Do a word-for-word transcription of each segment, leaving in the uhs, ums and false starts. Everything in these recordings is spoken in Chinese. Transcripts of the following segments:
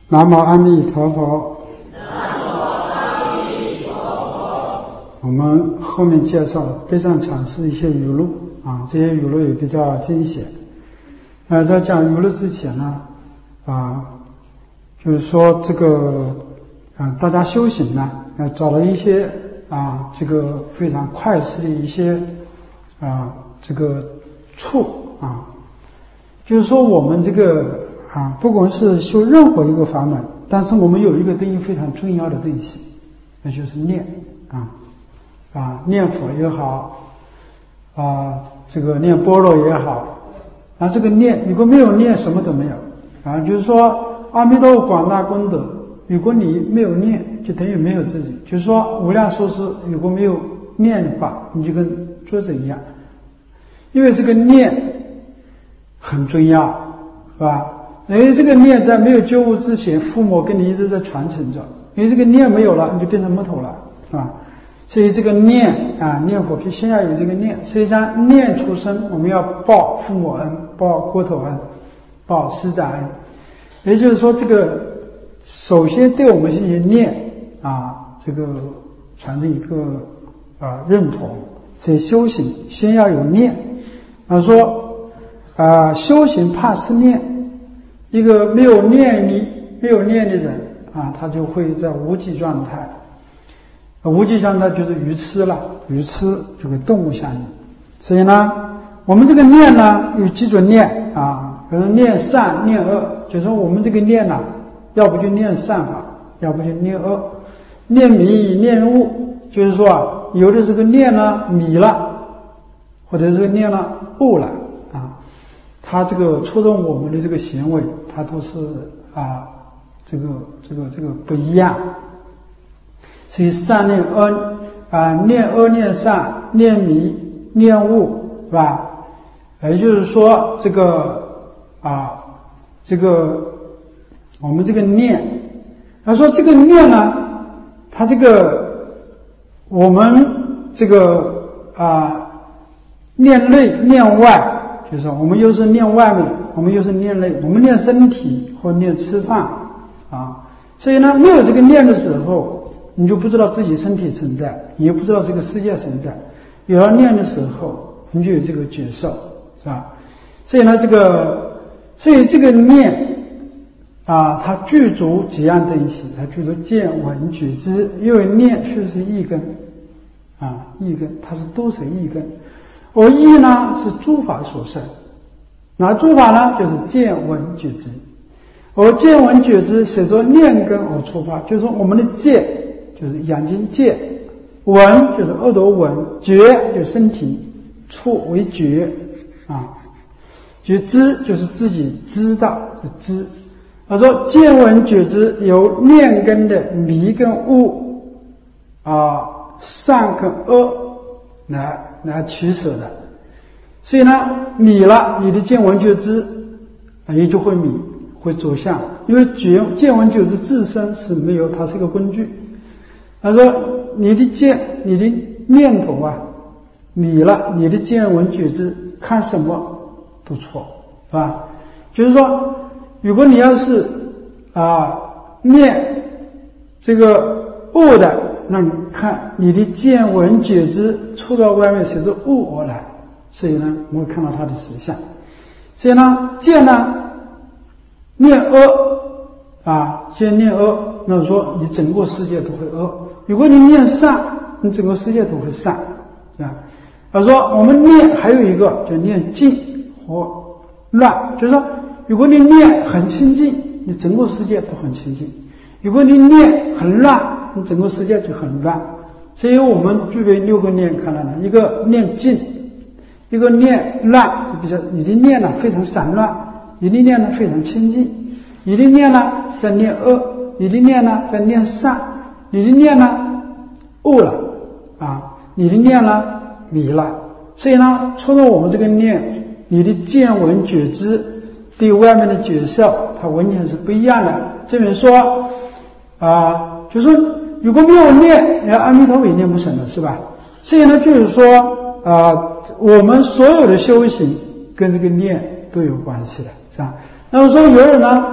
南无阿弥陀佛。 南无阿弥陀佛。 我们后面介绍非常阐释一些语录啊，这些语录也比较精简。那在讲语录之前呢，啊，就是说这个啊，大家修行呢，啊，找了一些啊，这个非常快速的一些啊，这个处啊，就是说我们这个。啊，不管是修任何一个法门，但是我们有一个东西非常重要的东西，那就是念啊啊，念佛也好，啊，这个念般若也好，啊，这个念如果没有念，什么都没有啊。就是说，阿弥陀佛广大功德，如果你没有念，就等于没有自己。就是说，无量寿司如果没有念的话，你就跟桌子一样，因为这个念很重要，是吧？因为这个念在没有觉悟之前，父母跟你一直在传承着。因为这个念没有了，你就变成木头了，是吧？所以这个念啊，念佛必先要有这个念。实际上，念出生，我们要报父母恩，报国土恩，报师长恩。也就是说，这个首先对我们进行念啊，这个产生一个啊认同。所以修行先要有念。啊，说啊，修行怕是念。一个没有念力、没有念的人啊，他就会在无记状态。无记状态就是愚痴了，愚痴就跟动物相应。所以呢，我们这个念呢，有几种念啊，比如念善、念恶，就是说我们这个念呢，要不就念善法，要不就念恶。念迷、念悟，就是说啊，有的这个念呢迷了，或者是念了悟了。他这个触动我们的这个行为，他都是啊，这个这个这个不一样。所以善念恶啊，念恶念善，念迷念悟，是吧？也就是说，这个啊，这个我们这个念，他说这个念呢，他这个我们这个啊，念内念外。就是我们又是念外面，我们又是念内，我们念身体或念吃饭啊。所以呢，没有这个念的时候，你就不知道自己身体存在，你也不知道这个世界存在。有了念的时候，你就有这个觉受，是吧？所以呢，这个，所以这个念啊，它具足几样东西，它具足见闻觉知，因为念确实是一根啊，一根，它是都是一根。而意呢是诸法所生，那诸法呢就是见闻觉知，而见闻觉知随着念根而出发，就是说我们的见就是眼睛见，闻就是耳朵闻，觉就是身体触为觉啊，觉知就是自己知道的知。他说见闻觉知由念根的迷跟悟啊，善跟恶来来取舍的。所以呢，迷了，你的见闻觉知也就会迷，会走向，因为觉见闻觉知自身是没有，它是一个工具。他说你的见你的念头啊迷了，你的见闻觉知看什么都错，是吧？就是说如果你要是啊念这个悟的，那你看你的见闻觉知出到外面随着悟而来，所以呢我们会看到它的实相。所以呢见呢念恶啊，先念恶，那说你整个世界都会恶。如果你念善，你整个世界都会善，是吧？他说我们念还有一个就念净和乱，就是说如果你念很清净，你整个世界都很清净；如果你念很乱，你整个世界就很乱。所以我们具备六个念，看到了，一个念净，一个念乱，就比较你的念呢非常散乱，你的念呢非常清净，你的念呢在念恶，你的念呢在念善，你的念呢悟了啊，你的念呢迷了。所以呢除了我们这个念，你的见闻觉知对外面的觉受它完全是不一样的。这边说啊，就是说如果没有念，连阿弥陀佛也念不成了，是吧？所以呢就是说啊，我们所有的修行跟这个念都有关系的，是吧？那么说有人呢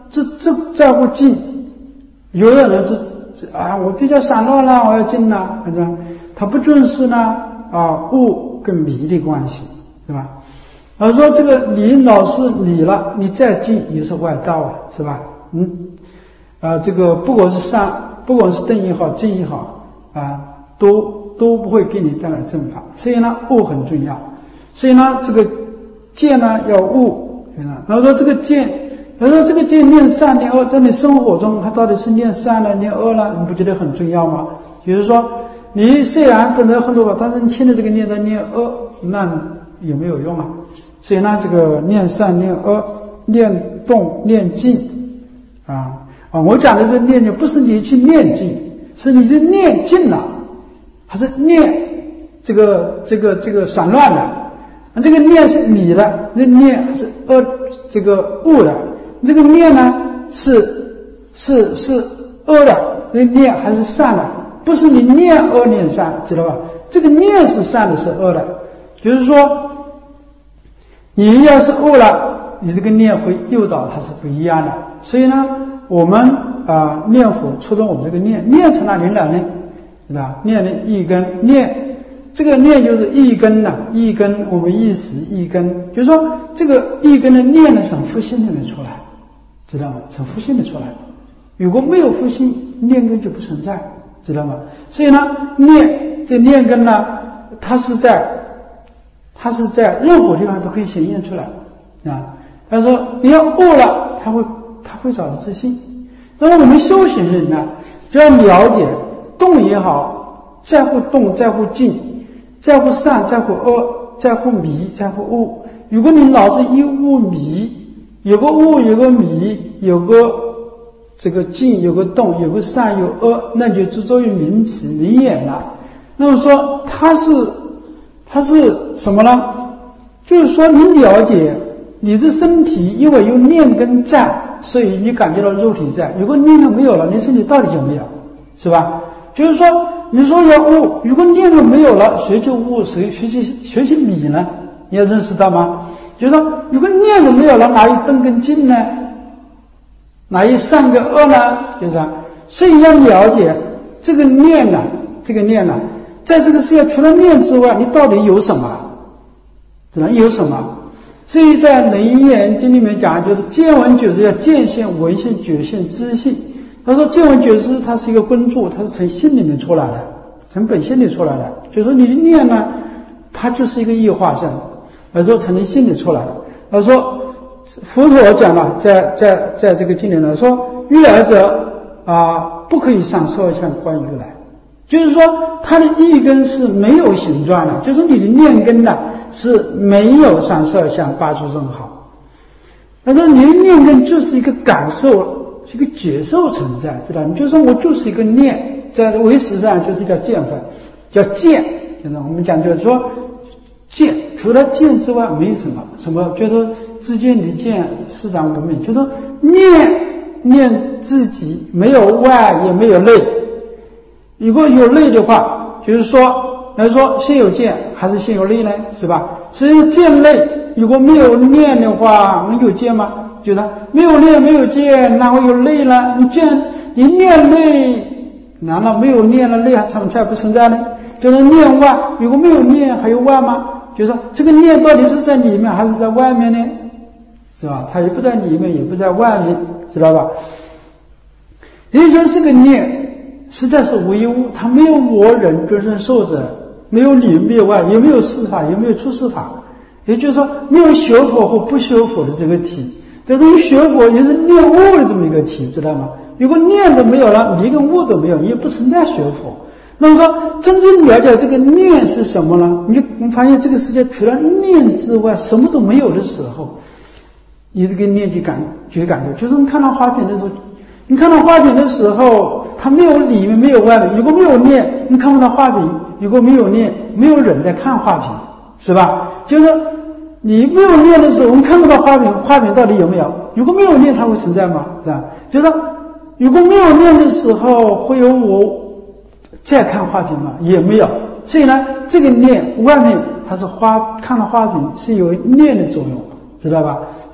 这这在乎静，有的人就啊，我比较散乱了，我要静了，反正他不重视呢啊物跟迷的关系，是吧？而说这个你老是迷了，你再静也是外道啊，是吧？嗯，啊，这个不管是善，不管是定也好，静也好啊，都都不会给你带来正法。所以呢，悟很重要。所以呢，这个见呢要悟，然后说这个见，然后说这个见念善念恶，在你生活中它到底是念善了念恶了，你不觉得很重要吗？比如说你虽然等得很多吧，但是你听着这个念在念恶，那有没有用啊？所以呢，这个念善念恶，念动念静啊啊，我讲的是念静，不是你去念静，是你是念静了，还是念这个这个这个散乱的？这个念是迷的，这念是恶，这个悟的。这个念呢是是是恶的，这个念还是善的？不是你念恶念善，知道吧？这个念是善的，是恶的。就是说，你要是悟了，你这个念会诱导它是不一样的。所以呢，我们啊、呃、念佛，初中我们这个念念从哪里来呢？是吧？念的一根念。这个念就是一根呐、啊，一根我们一时一根，就是说这个一根的念呢，从复性里面出来，知道吗？从复性里出来，如果没有复性，念根就不存在，知道吗？所以呢，念这念根呢，它是在，它是在任何地方都可以显现出来啊。他说你要悟了，他会他会找到自信。那么我们修行人呢，就要了解动也好，在乎动，在乎静。在乎善，在乎恶，在乎迷，在乎悟。如果你老是一悟迷，有个悟，有个迷，有个这个静，有个动，有个善，有恶，那就执着于名词名言了。那么说，它是它是什么呢？就是说，你了解你的身体，因为有念根在，所以你感觉到肉体在。如果念根没有了，你身体到底有没有？是吧？就是说。你说要悟，如果念头没有了，谁就悟，谁学习学习迷呢？你要认识到吗？就是说，如果念头没有了，哪有动跟静呢？哪有善跟恶呢？就是这样。所以要了解这个念呢、啊，这个念呢、啊，在这个世界除了念之外，你到底有什么？只能有什么？所以在《楞严经》里面讲，就是见闻觉知要见性、闻性、觉性、知性。他说见闻觉知它是一个根柱，它是从心里面出来的，从本性里出来的。就是说你的念呢，它就是一个异化身，而说从你心里出来的。他说佛陀讲了，在在在这个经里呢说，如来者啊，不可以上受相观如来。就是说它的意根是没有形状的，就是你的念根呢是没有上受相八诸正好。他说你的念根就是一个感受。是一个觉受存在，知道？你就说我就是一个念，在唯识上就是叫见分，叫见。现在我们讲就是说，见除了见之外没有什么，什么就是说知见离见四长无明，就是说念念自己没有外也没有内。如果有内的话，就是说来说先有见还是先有内呢？是吧？所以见内如果没有念的话，能有见吗？就是没有念没有见，哪会有内呢？你见你念内，难道没有念了内还存在不存在呢？就是念外，如果没有念还有外吗？就是说这个念到底是在里面还是在外面呢？是吧？它也不在里面，也不在外面，知道吧？也就是说这个念实在是唯物，它没有我人跟人受者，没有里没有外，也没有事法，也没有出世法，也就是说没有学佛或不学佛的这个体。这种学佛也是念悟的这么一个体，知道吗？如果念都没有了，你跟悟都没有，也不存在学佛。那么说，真正了解这个念是什么呢？你就你发现这个世界除了念之外，什么都没有的时候，你这个念就感觉感觉，就是你看到花瓶的时候，你看到花瓶的时候，它没有里面没有外面。如果没有念，你看不到花瓶；如果没有念，没有人在看花瓶，是吧？就是说。你没有念的时候，我们看不到花瓶，花瓶到底有没有？如果没有念，它会存在吗？是吧？就是如果没有念的时候，会有我再看花瓶吗？也没有。所以呢，这个念外面它是花，看到花瓶是有念的作用，知道吧？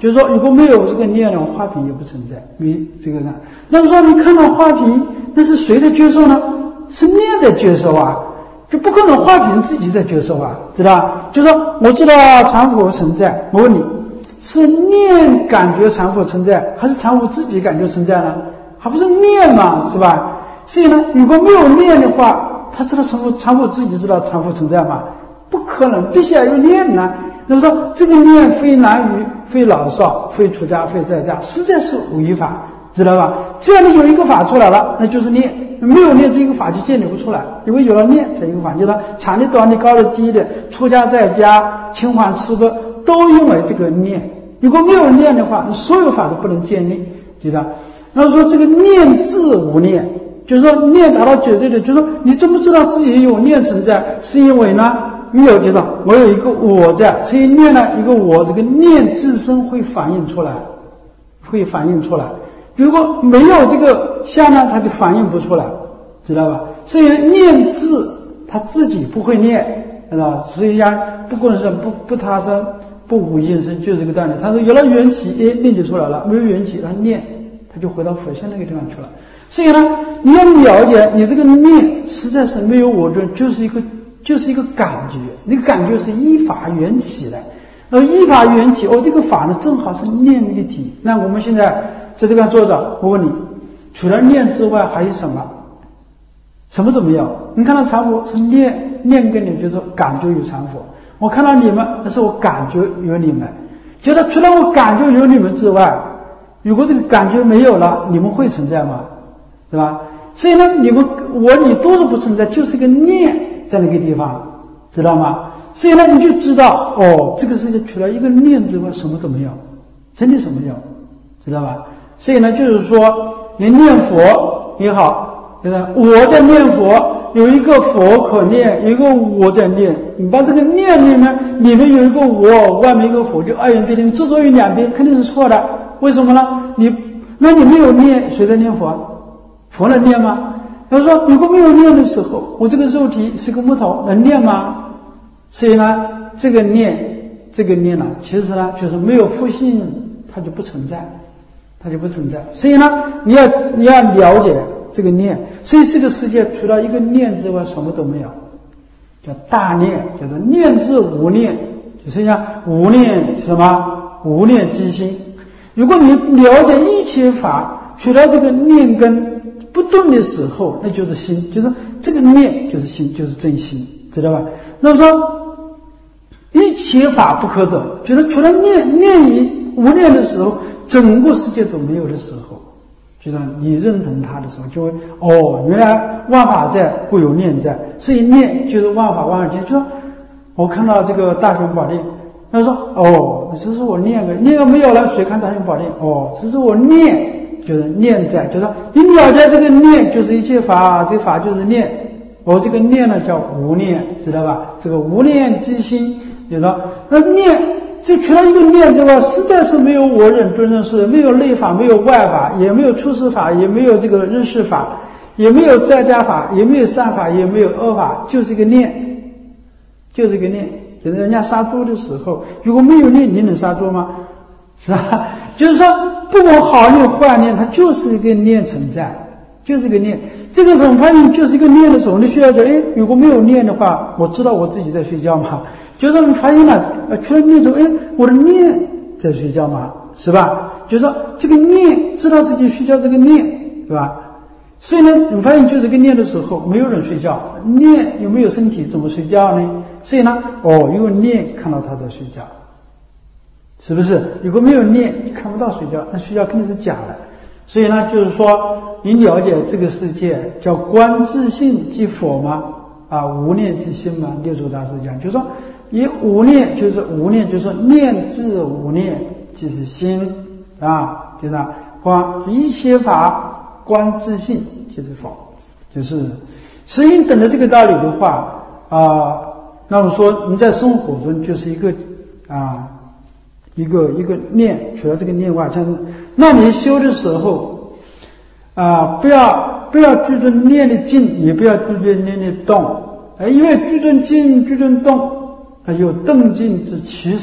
就是说如果没有这个念呢，花瓶也不存在，没这个呢。那么说你看到花瓶，那是谁在接受呢？是念在接受啊，就不可能花瓶自己在接受啊，知道吧？就是说我知道常佛存在，我问你，是念感觉常佛存在，还是常佛自己感觉存在呢？还不是念嘛，是吧？所以呢，如果没有念的话，他知道常佛常佛自己知道常佛存在吗？不可能，必须要有念呢。那么说这个念非男女，非老少，非出家，非在家，实在是违法，知道吧？这样的有一个法出来了，那就是念。没有念，这个法就建立不出来，因为有了念才有法。就是长的、短的、高的、低的，出家在家，清还吃喝，都因为这个念。如果没有念的话，所有法都不能建立，知道？那么说这个念字无念，就是说念达到绝对的，就是说你怎么知道自己有念存在？是因为呢，没有，就是我有一个我在，所以念呢一个我，这个念自身会反映出来，会反映出来。如果没有这个相呢，它就反映不出来，知道吧？所以念字他自己不会念，知道吧？所以呀，不共生，不不他生，不无应生，就是这个道理。他说有了缘起，哎，念就出来了；没有缘起，他念他就回到佛性那个地方去了。所以呢，你要了解，你这个念实在是没有我论，就是一个就是一个感觉，那个感觉是依法缘起的。而依法缘起，哦，这个法呢正好是念一体。那我们现在在这个坐着，我问你，除了念之外还有什么？什么都没有。你看到常佛是念，念跟你就是感觉有常佛。我看到你们，那是我感觉有你们。就是除了我感觉有你们之外，如果这个感觉没有了，你们会存在吗？对吧？所以呢，你们我你都是不存在，就是一个念在那个地方，知道吗？所以呢，你就知道哦，这个世界除了一个念之外，什么都没有，真的什么没有，知道吧？所以呢，就是说，你念佛也好，对吧？我在念佛，有一个佛可念，有一个我在念。你把这个念里面，里面有一个我，外面一个佛，就二元对立，执着于两边，肯定是错的。为什么呢？你那你没有念，谁在念佛？佛能念吗？他说，如果没有念的时候，我这个肉体是个木头，能念吗？所以呢，这个念，这个念呢，其实呢，就是没有复性，它就不存在，它就不存在。所以呢，你要你要了解这个念。所以这个世界除了一个念之外，什么都没有，叫大念，叫做念字无念，就是像无念什么无念即心。如果你了解一切法，除了这个念根不动的时候，那就是心，就是这个念就是心，就是真心，知道吧？那么说。一切法不可得，就是除了念念一无念的时候，整个世界都没有的时候，就是你认同它的时候，就会哦，原来万法在，故有念在，所以念就是万法万法界。就说我看到这个大雄宝殿，他说哦，这是我念个念个没有了，谁看大雄宝殿？哦，这是我念，就是念在，就是说你了解这个念就是一切法，这个法就是念。我、哦、这个念呢叫无念，知道吧？这个无念即心。就是说，那念，这除了一个念之外，实在是没有我忍尊胜事，没有内法，没有外法，也没有出世法，也没有这个认识法，也没有在家法，也没有善法，也没有恶法，就是一个念，就是一个念。就是人家杀猪的时候，如果没有念，你能杀猪吗？是吧？就是说，不管好念坏念，它就是一个念存在，就是一个念。这个时候发现就是一个念的时候，你需要说，哎，如果没有念的话，我知道我自己在睡觉吗？就是你发现了，呃，除了念之后，哎，我的念在睡觉吗？是吧？就是说这个念知道自己睡觉，这个念，是吧？所以呢，你发现就是个念的时候，没有人睡觉，念有没有身体怎么睡觉呢？所以呢，哦，因为念看到他在睡觉，是不是？如果没有念，就看不到睡觉，那睡觉肯定是假的。所以呢，就是说你了解这个世界叫观自性即佛吗？啊，无念即心嘛。六祖大师讲，就是说。以无念就是无念，就是说念字无念即是心啊，就是观一切法观自性即是佛，就是实因等的这个道理的话啊，那么说你在生活中就是一个啊一个一个念，除了这个念外，像那你修的时候啊，不要不要拘准念的静，也不要拘准念的动，因为拘准静拘准动。它有动静之取舍，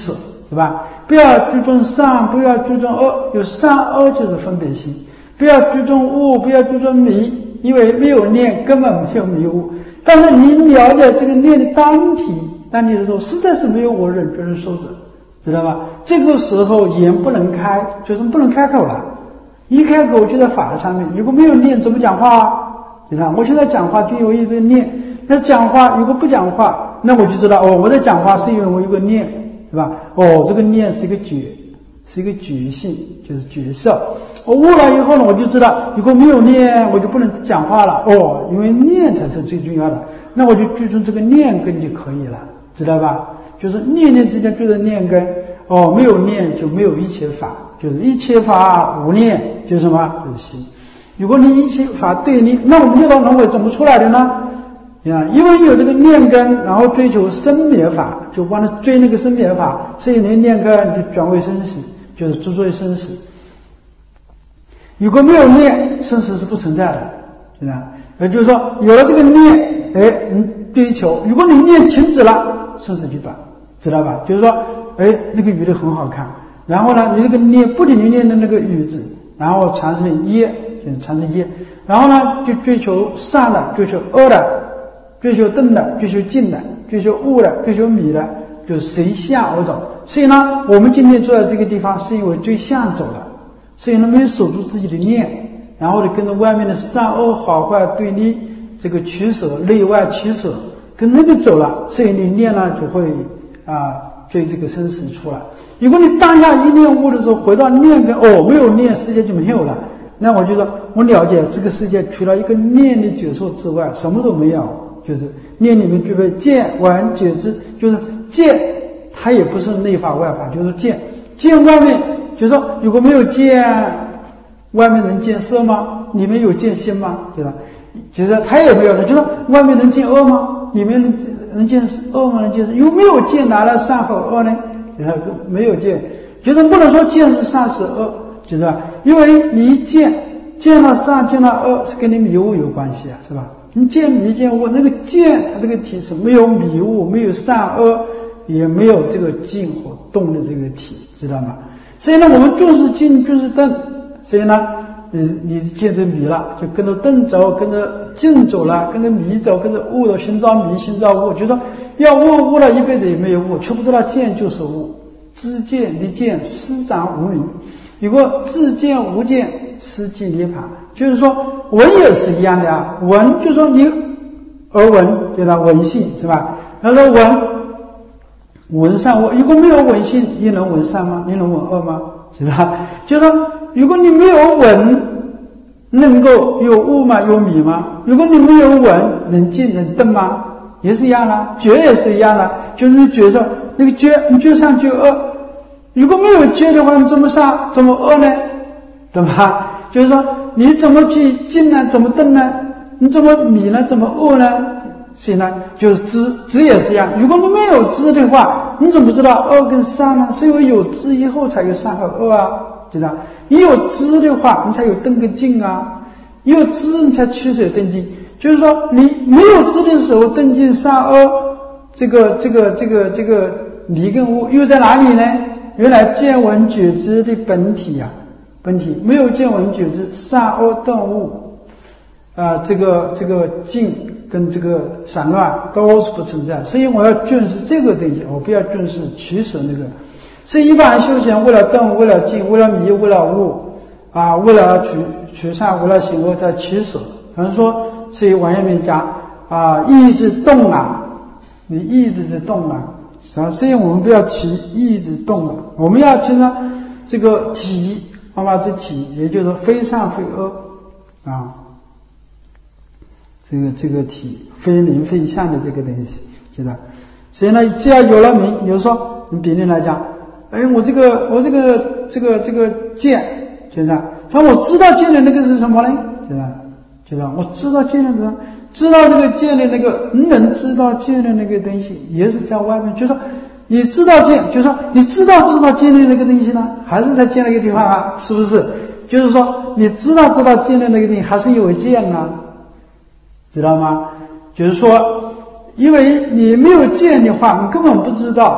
是吧？不要注重善，不要注重恶，有善恶就是分别心。不要注重悟，不要注重迷，因为没有念根本没有迷悟。但是你了解这个念的单体，单体的时候，实在是没有我忍觉人受者，知道吧？这个时候言不能开，就是不能开口了。一开口就在法上面，如果没有念，怎么讲话啊？你看，我现在讲话就有一个念，那讲话如果不讲话，那我就知道哦，我在讲话是因为我有个念，是吧？哦，这个念是一个觉，是一个觉性，就是觉色。我悟了以后呢，我就知道，如果没有念，我就不能讲话了。哦，因为念才是最重要的，那我就注重这个念根就可以了，知道吧？就是念念之间注重念根。哦，没有念就没有一切法，就是一切法无念，就是什么？就是心。如果你一切法对你，那我们六道轮回怎么出来的呢？啊，因为有这个念根，然后追求生灭法，就光是追那个生灭法，所以你念根就转为生死，就是诸作为生死。如果没有念，生死是不存在的，是吧？也就是说，有了这个念，哎，你追求，如果你念停止了，生死就短，知道吧？就是说，哎，那个鱼的很好看，然后呢，你这个念不停地念的那个语字，然后产生业，就是产生业，然后呢，就追求善的，追求恶的，追求正的，追求净的，追求悟的，追求迷的，就是随相而走。所以呢，我们今天坐在这个地方，是因为追相走了。所以呢，没有守住自己的念，然后呢，跟着外面的善恶好坏对立，这个取舍，内外取舍，跟那个走了，所以你念呢就会啊追这个生死出来。如果你当下一念悟的时候，回到念根，哦，没有念，世界就没有了。那我就说，我了解这个世界除了一个念的觉受之外，什么都没有。就是念里面具备见闻觉知，就是见，它也不是内法外法，就是见，见外面。就是说，如果没有见，外面能见色吗？里面有见心吗？对吧？就是他也没有了。就是说，外面能见恶吗？里面能能见恶吗？能见色？有没有见来了善和恶呢？就是没有见，就是不能说见是善是恶，就是吧？因为你一见，见了善，见了恶，是跟你迷雾有关系啊，是吧？你见迷见悟，那个见它这个体是没有迷雾，没有善恶，也没有这个静和动的这个体，知道吗？所以呢，我们重视静，重视动。所以呢，你你见着迷了，就跟着动走，跟着静走了，跟着迷走，跟着悟了，心照迷，心照悟。就说要悟，悟了一辈子也没有悟，却不知道见就是悟。知见离见，师长无明。如果自见无见，失即涅槃。就是说，闻也是一样的啊。闻就是说你耳闻，叫它闻性，是吧？然后闻。闻善恶，如果没有闻性，你能闻善吗？你能闻恶吗？是吧？就是说，如果你没有闻，能够有悟吗？有迷吗？如果你没有闻，能静能动吗？也是一样的，觉也是一样的，就是觉受那个觉，你觉善觉恶。如果没有觉的话，你怎么善怎么恶呢？懂吧？就是说，你怎么去静呢？怎么动呢？你怎么迷呢？怎么悟呢？所以呢，就是知，知也是一样。如果你没有知的话，你怎么知道恶跟善呢？是因为有知以后才有善和恶啊，对吧？你有知的话，你才有动跟静啊。你有知，你才取舍动静。就是说，你没有知的时候，动静善恶，这个这个这个这个离跟悟又在哪里呢？原来见闻觉知的本体啊，本体没有见闻觉知，善恶动悟啊、呃，这个这个静。跟这个散乱都是不存在，所以我要重视这个东西，我不要重视取舍那个。所以一般人修行，为了动，为了静，为了迷，为了悟，啊，为了取取善，为了行恶，在取舍。比方说，所以王阳明讲啊，意志动啊，你意志在动啊，所以我们不要起意志动啊，我们要听到这个体，方法之体，也就是非善非恶啊。这个这个体非名非相的这个东西，知道？所以呢，只要有了名，比如说你比例来讲，哎，我这个我这个这个这个见，知道？但我知道见的那个是什么呢？知道？知道？我知道见的什么？知道这个见的那个，你能知道见的那个东西，也是在外面。就是说，你知道见，就是说你知道知道见的那个东西呢，还是在见那个地方啊？是不是？就是说，你知道知道见的那个东西，还是有见啊？知道吗？就是说，因为你没有见的话，你根本不知道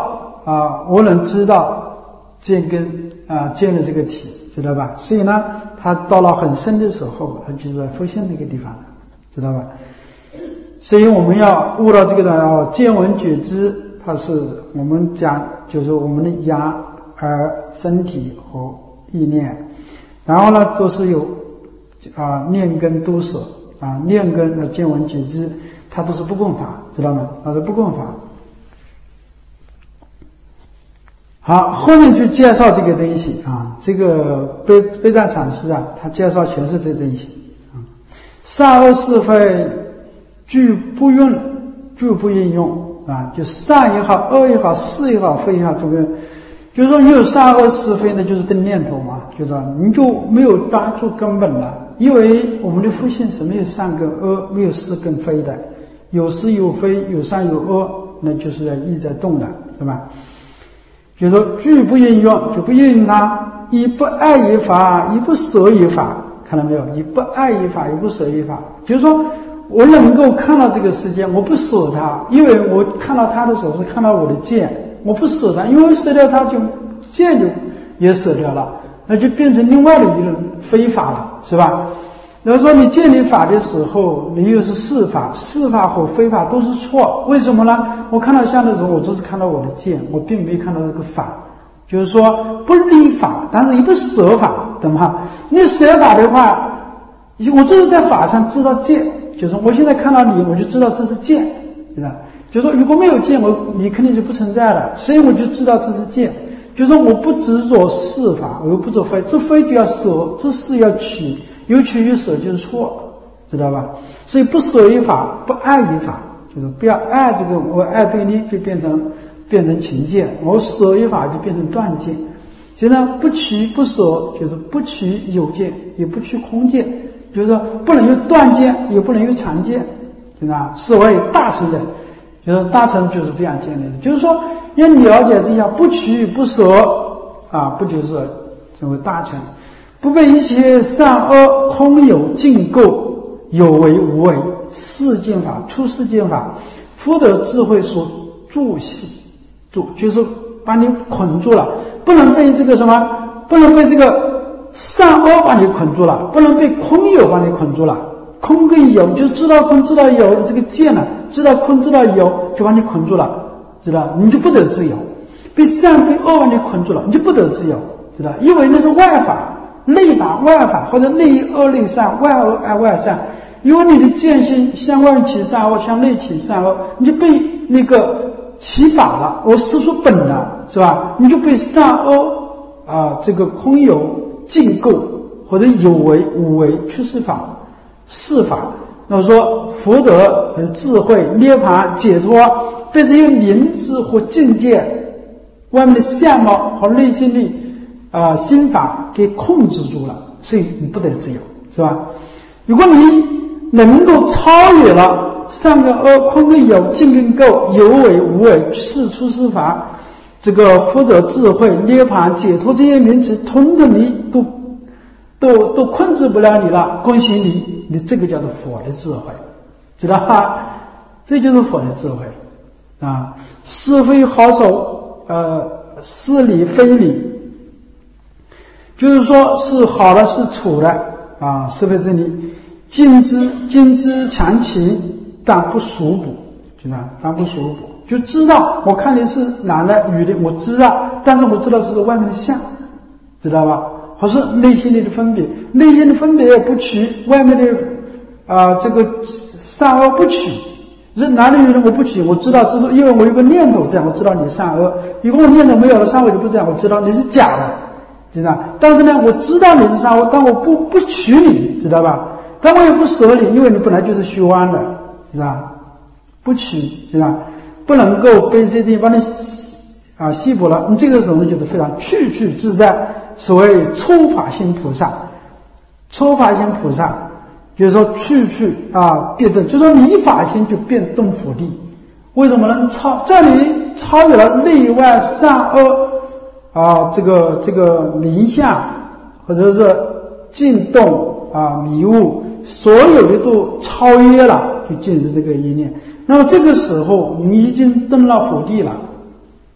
啊，我能知道见跟啊见的这个体，知道吧？所以呢，他到了很深的时候，他就在复性那个地方了，知道吧？所以我们要悟到这个的要见闻觉知，它是我们讲就是我们的眼、耳、身体和意念，然后呢都是有啊念根都是啊念根的见闻觉知，它都是不共法，知道吗？它是不共法。好，后面就介绍这个东西啊，这个悲悲赞禅师啊，他介绍全是这东西啊，善恶是非俱不用，俱不应用啊，就善也好，恶也好，是也好，非也好，这个就是说你有善恶是非呢，就是这念头嘛，就是说你就没有抓住根本了，因为我们的复性是没有善跟恶，没有是跟非的，有是有非，有善有恶，那就是要意在动的，是吧？就是说俱不应用，就不应用它，以不爱于法，以不舍于法，看到没有？以不爱于法，以不舍于法，就是说我能够看到这个世界，我不舍它，因为我看到它的时候是看到我的见，我不舍它，因为我舍掉它就见就也舍掉了，那就变成另外的一种非法了，是吧？然后说你建立法的时候，你又是是法，是法和非法都是错，为什么呢？我看到相的时候，我只是看到我的见，我并没看到这个法，就是说不立法，但是也不舍法，懂吗？你舍法的话，我就是在法上知道见，就是我现在看到你，我就知道这是见，对吧？就是说如果没有见，我你肯定是不存在的，所以我就知道这是见。就是说我不执着是法，我又不做非，这非就要舍，这是要取。有取有舍就是错，知道吧？所以不舍于法，不爱于法，就是不要爱这个，我爱对立就变成变成情见，我舍于法就变成断见。现在不取不舍，就是不取有见，也不取空见，就是说不能有断见，也不能有常见，对吧？是为大乘人，就是大乘就是这样建立的，就是说要了解这样不取不舍啊，不就是成为大乘。不被一切善恶空有净构，有为无为，世间法出世间法，福德智慧所住系住，就是把你捆住了，不能被这个什么，不能被这个善恶把你捆住了，不能被空有把你捆住了。空跟有就知道空知道有的这个见了，知道空知道有就把你捆住了，知道你就不得自由。被善被恶把你捆住了，你就不得自由，知道？因为那是外法。内法外法，或者内恶内善，外恶爱外善，因为你的见性向外起善恶，向内起善恶，你就被那个起法了，我实属本了，是吧？你就被善恶啊这个空有净构，或者有为无为趋势法是法。那么说福德和智慧涅槃解脱被这些名字或境界外面的相貌和内心的啊、呃，心法给控制住了，所以你不得自由，是吧？如果你能够超越了善跟恶、空跟有、净跟垢、有为无为、是出是法，这个福德、智慧、涅槃、解脱这些名词，统统你都都都控制不了你了。恭喜你，你这个叫做佛的智慧，知道吧？这就是佛的智慧啊！是非好守，呃，是理非理。就是说是好的是处的啊，是非之理，尽知尽知强其，但不属补，知道？但不属补，就知道我看你是男的女的，我知道，但是我知道是外面的相，知道吧？或是内心里的分别，内心的分别也不取，外面的啊、呃、这个善恶不取，是男的女的我不取，我知道这是因为我有个念头这样，我知道你善恶，如果我念头没有了，善恶就不这样，我知道你是假的。知道？但是呢，我知道你是善恶，但我不不取你，知道吧？但我也不舍你，因为你本来就是虚妄的，知道？不取，知道？不能够被这些东西把你啊吸补了，你这个时候就是非常去去自在。所谓初法心菩萨，初法心菩萨就是说去去啊变动，就是说你一法心就变动佛地。为什么呢？超这里超越了内外善恶。啊，这个这个名相，或者是进动啊迷雾，所有的都超越了，就进入这个一念。那么这个时候，你已经登了佛地了，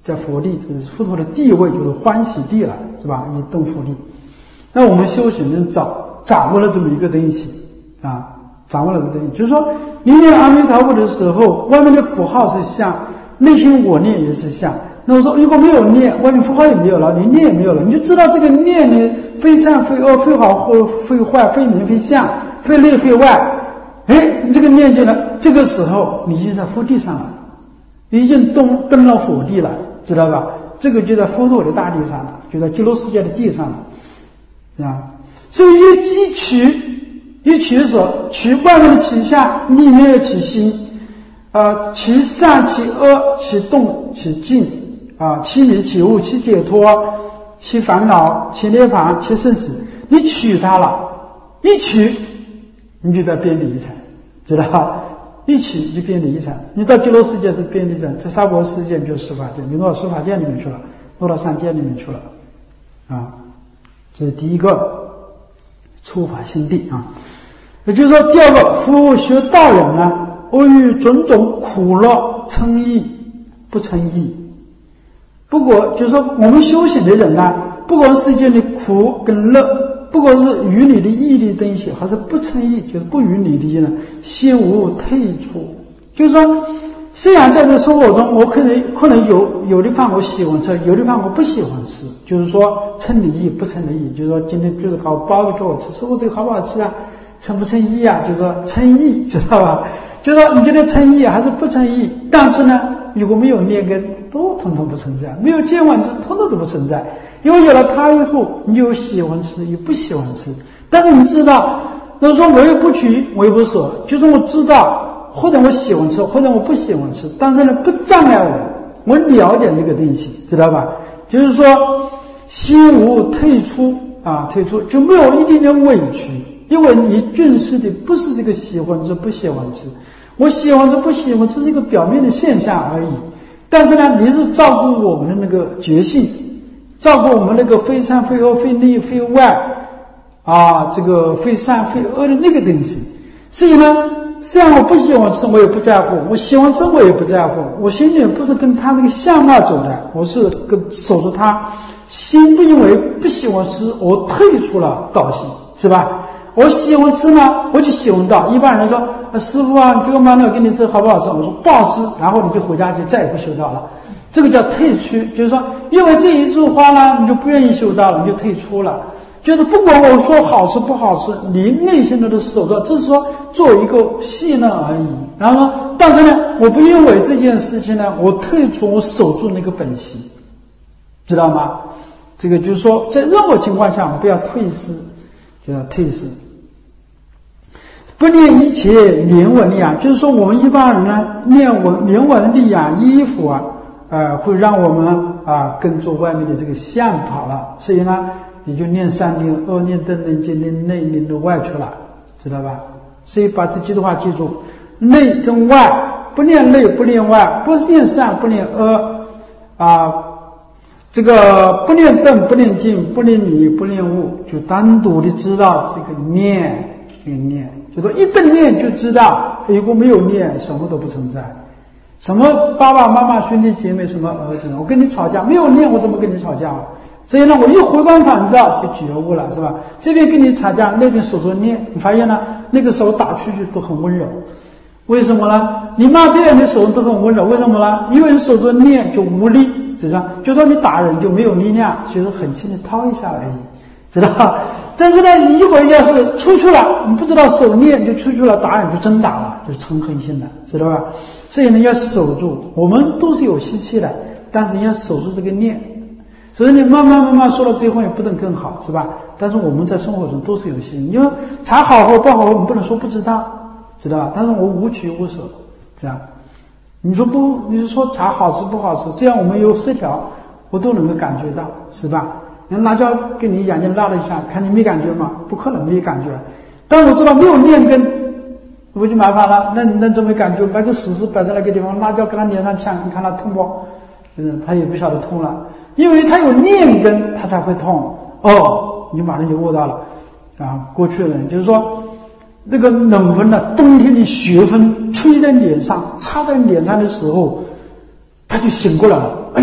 在佛地，就是佛陀的地位，就是欢喜地了，是吧？以动佛地。那我们修行人掌掌握了这么一个东西啊，掌握了这个东西，就是说，你念阿弥陀佛的时候，外面的符号是相，内心我念也是相。那我说，如果没有念，外面符号也没有了，你念也没有了，你就知道这个念呢，非善非恶，非好或非坏，非名非相，非内非外。哎，你这个念经了，这个时候你已经在佛地上了，已经登登了佛地了，知道吧？这个就在佛陀的大地上了，就在极乐世界的地上了。啊，所以一一取一取的时候，取外面的取相，里面要取心，啊，取善取恶，取动取静，啊，取迷取悟，取解脱，取烦恼，取涅槃，取生死。你取它了，一取你就在边离一层，知道吧？一取就边离一层，你到极乐世界是边离层，在娑婆世界就是十法界，你落到十法界里面去了，落到三界里面去了，啊。这是第一个初法心地啊，也就是说，第二个夫学道人呢，我与种种苦乐称义不称义。不过就是说，我们修行的人呢，不管世间的苦跟乐，不管是与你的义的东西，还是不称义，就是不与你的呢，心无退出。就是说，虽然在这个生活中，我可能可能有有的饭我喜欢吃，有的饭我不喜欢吃，就是说称你义不称你义，就是说今天就是搞包子给我吃，师傅这个好不好吃啊？称不称义啊？就是说称义，知道吧？就是说你觉得称义还是不称义？但是呢，如果没有念根，都统统不存在；没有见闻知，统统都不存在。因为有了他以后，你有喜欢吃，有不喜欢吃。但是你知道，那说我也不取，我也不舍，就是我知道。或者我喜欢吃，或者我不喜欢吃，但是呢，不障碍我，我了解这个东西，知道吧？就是说，心无退出啊，退出就没有一定的委屈，因为你重视的不是这个喜欢吃不喜欢吃，我喜欢吃不喜欢吃是一个表面的现象而已。但是呢，你是照顾我们的那个觉性，照顾我们那个非善非恶非内非外啊，这个非善非恶的那个东西。所以呢，虽然我不喜欢吃，我也不在乎；我喜欢吃，我也不在乎。我心里不是跟他那个相貌走的，我是跟守着他。心不因为不喜欢吃，我退出了道心，是吧？我喜欢吃呢，我就喜欢道。一般人说：“师傅啊，这个馒头给你吃好不好吃？”我说不好吃，然后你就回家就再也不修道了。这个叫退出，就是说，因为这一句话呢，你就不愿意修道了，你就退出了。就是不管我说好吃不好吃，你内心的都守着，只是说做一个戏呢而已。然后呢，但是呢，我不因为这件事情呢，我退出，我守住那个本心，知道吗？这个就是说，在任何情况下，我们不要退失，就要退失。不念一切名闻利养，就是说我们一般人呢，念闻名闻利养衣服啊，呃，会让我们啊跟着外面的这个相跑了，所以呢。你就念三念、二念、等念、经念内念的外去了，知道吧？所以把这几句话记住：内跟外，不念内不念外，不念善不念恶，啊，这个不念等不念经不念迷不念悟，就单独的知道这个念，这个念，就说一顿念就知道，如果没有念，什么都不存在。什么爸爸妈妈兄弟姐妹什么儿子，我跟你吵架，没有念我怎么跟你吵架？所以呢，我一回光返照就觉悟了，是吧？这边跟你吵架，那边手着念，你发现呢，那个手打出去都很温柔。为什么呢？你骂别人的手都很温柔，为什么呢？因为你手着念就无力，知道？就说你打人就没有力量，就是很轻的掏一下而已，知道？但是呢，你如果要是出去了，你不知道手念就出去了，打人就真打了，就是嗔恨心了，知道吧？所以呢，要守住。我们都是有习气的，但是要守住这个念。所以你慢慢慢慢说到最后也不能更好，是吧？但是我们在生活中都是有心，因为茶好喝不好喝，我们不能说不知道，知道吧？但是我无取无舍，这样。你说不，你说茶好吃不好吃，这样我们有十条，我都能够感觉到，是吧？那辣椒跟你眼睛辣了一下，看你没感觉吗？不可能没感觉。但我知道没有念根，我就麻烦了。那那怎么感觉？把个石狮摆在那个地方，辣椒跟他脸上呛，你看他痛不？嗯，他也不晓得痛了。因为他有念根，他才会痛。哦，你马上就悟到了啊！过去的人就是说，那个冷风呢，冬天的雪风吹在脸上，插在脸上的时候，他就醒过来了。哎呀，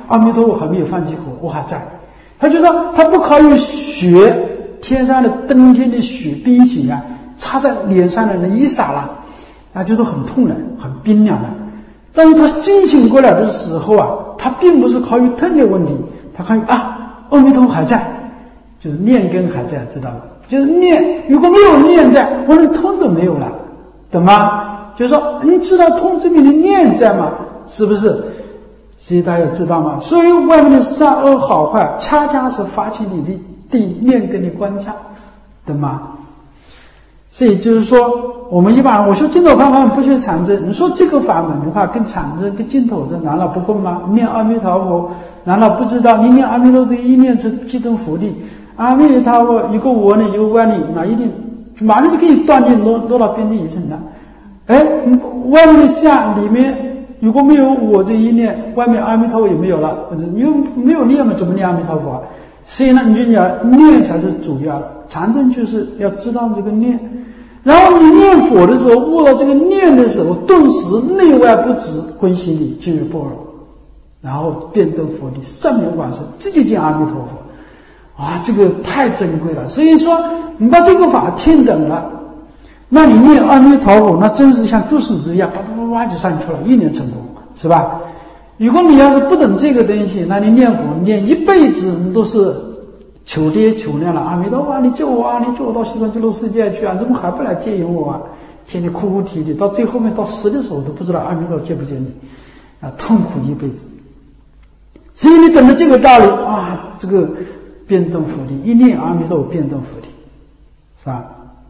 阿弥陀佛还没有放弃过，我还在。他就说他不考虑雪，天上的冬天的雪冰雪啊，擦在脸上的那一刹那，啊，就是很痛的，很冰凉的。但是他惊醒过来的时候啊，他并不是考虑痛的问题，他看啊，阿弥陀佛还在，就是念根还在，知道吗？就是念，如果没有念在，我的痛都没有了，懂吗？就是说，你知道痛证明你念在吗？是不是？所以大家知道吗？所以外面的善恶好坏，恰恰是发起你的对念根的观察，懂吗？所以就是说，我们一般人我说净土法门不学禅宗，你说这个法门的话，跟禅宗跟净土宗难道不共吗？念阿弥陀佛，难道不知道你念阿弥陀佛一念是激动福利？阿弥陀佛一个我呢，一个万里，那一定马上就可以断定落落到边际一层了。哎，外面的相里面如果没有我这一念，外面阿弥陀佛也没有了，你又没有念嘛，怎么念阿弥陀佛啊？所以呢，你就要念才是主要的。禅宗就是要知道这个念，然后你念佛的时候，悟到这个念的时候，顿时内外不止，归心里进入般若，然后变得佛的圣明往生，这就叫阿弥陀佛。啊，这个太珍贵了。所以说，你把这个法听懂了，那你念阿弥陀佛，那真是像诸圣子一样，叭叭叭叭就上去了，一念成功，是吧？如果你要是不懂这个东西，那你念佛念一辈子，你都是求爹求娘了。阿弥陀佛，你救我啊！你救我到西方极乐世界去啊！怎么还不来接引我啊？天天哭哭啼啼，到最后面到死的时候都不知道阿弥陀佛接不接你，啊，痛苦一辈子。所以你懂得这个道理啊，这个变动佛力，一念阿弥陀佛变动佛力，是吧？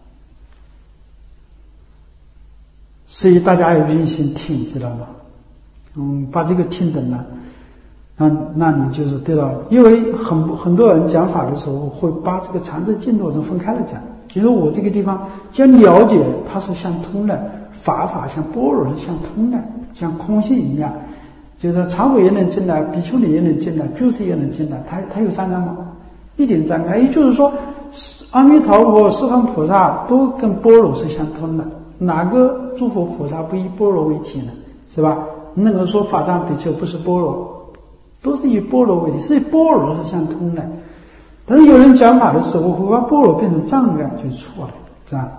所以大家要用心听，知道吗？嗯，把这个听懂了，那那你就是对了。因为很很多人讲法的时候会把这个禅宗净土宗分开了讲。其实我这个地方将了解它是相通的，法法像般若是相通的，像空性一样。就是常委也能进来，比丘尼也能进来，居士也能进来，他他有障碍吗？一点障碍。也就是说，阿弥陀佛、十方菩萨都跟般若是相通的。哪个诸佛菩萨不以般若为体呢？是吧？能够说法藏比丘不是般若，都是以般若为体，所以般若是相通的。但是有人讲法的时候会把般若变成障碍，就错了，这样。